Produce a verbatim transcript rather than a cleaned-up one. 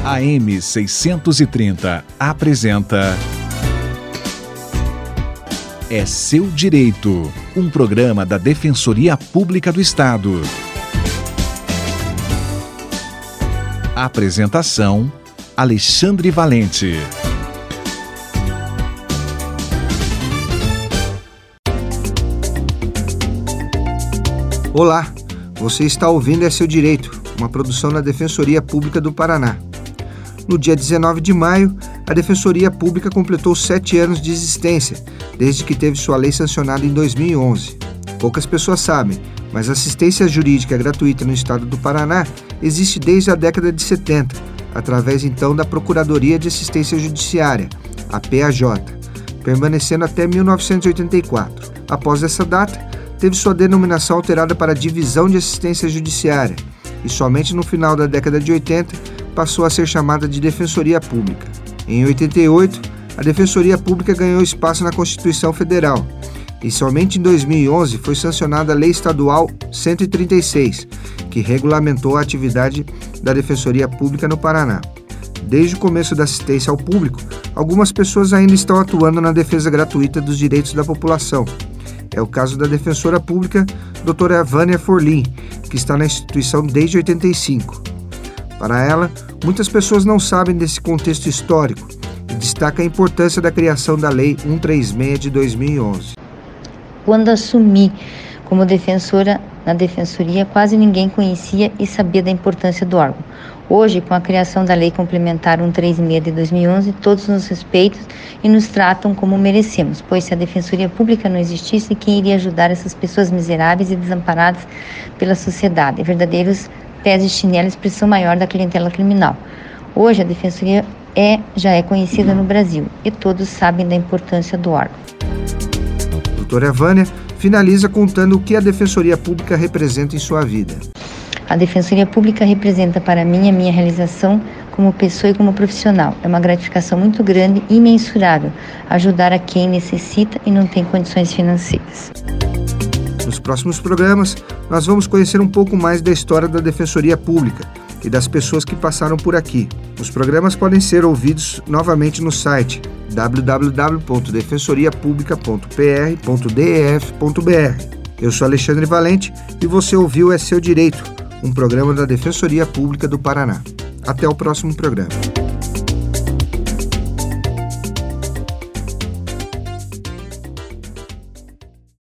A M seiscentos e trinta apresenta É Seu Direito, um programa da Defensoria Pública do Estado. Apresentação: Alexandre Valente. Olá, você está ouvindo É Seu Direito, uma produção da Defensoria Pública do Paraná. No dia dezenove de maio, a Defensoria Pública completou sete anos de existência, desde que teve sua lei sancionada em dois mil e onze. Poucas pessoas sabem, mas a assistência jurídica gratuita no estado do Paraná existe desde a década de setenta, através então da Procuradoria de Assistência Judiciária, a P A J, permanecendo até mil novecentos e oitenta e quatro. Após essa data, teve sua denominação alterada para Divisão de Assistência Judiciária e somente no final da década de oitenta passou a ser chamada de Defensoria Pública. Em oitenta e oito, a Defensoria Pública ganhou espaço na Constituição Federal e somente em dois mil e onze foi sancionada a Lei Estadual cento e trinta e seis, que regulamentou a atividade da Defensoria Pública no Paraná. Desde o começo da assistência ao público, algumas pessoas ainda estão atuando na defesa gratuita dos direitos da população. É o caso da defensora pública, doutora Vânia Forlim, que está na instituição desde oitenta e cinco. Para ela, muitas pessoas não sabem desse contexto histórico e destaca a importância da criação da Lei cento e trinta e seis de dois mil e onze. Quando assumi como defensora na Defensoria, quase ninguém conhecia e sabia da importância do órgão. Hoje, com a criação da Lei Complementar cento e trinta e seis de dois mil e onze, todos nos respeitam e nos tratam como merecemos, pois se a Defensoria Pública não existisse, quem iria ajudar essas pessoas miseráveis e desamparadas pela sociedade? Verdadeiros pés de chinelo, expressão maior da clientela criminal. Hoje, a Defensoria é, já é conhecida no Brasil e todos sabem da importância do órgão. Doutora Vânia finaliza contando o que a Defensoria Pública representa em sua vida. A Defensoria Pública representa para mim a minha realização como pessoa e como profissional. É uma gratificação muito grande e imensurável ajudar a quem necessita e não tem condições financeiras. Nos próximos programas, nós vamos conhecer um pouco mais da história da Defensoria Pública e das pessoas que passaram por aqui. Os programas podem ser ouvidos novamente no site w w w ponto defensoria publica ponto p r ponto d e f ponto b r. Eu sou Alexandre Valente e você ouviu É Seu Direito, um programa da Defensoria Pública do Paraná. Até o próximo programa.